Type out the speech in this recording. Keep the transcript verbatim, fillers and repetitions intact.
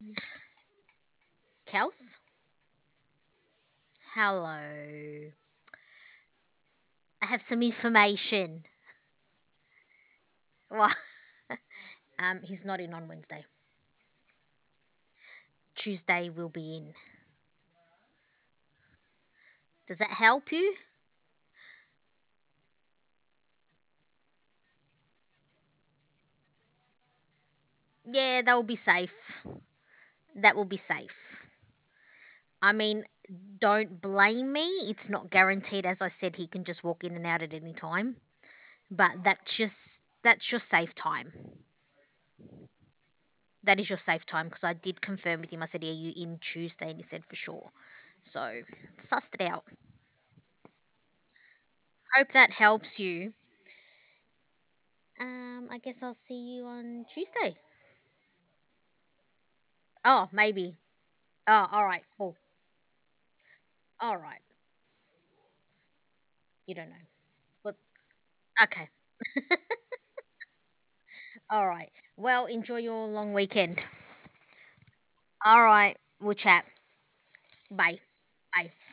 Kels, hello. I have some information. Well, um, he's not in on Wednesday. Tuesday will be in. Does that help you? Yeah, that will be safe. That will be safe. I mean, don't blame me. It's not guaranteed. As I said, he can just walk in and out at any time. But that's just that's your safe time. That is your safe time because I did confirm with him. I said, "Are you in Tuesday?" And he said, "For sure." So sussed it out. Hope that helps you. Um, I guess I'll see you on Tuesday. Oh, maybe. Oh, all right, cool. All right, you don't know, but okay. All right. Well, enjoy your long weekend. All right, we'll chat. Bye. Bye.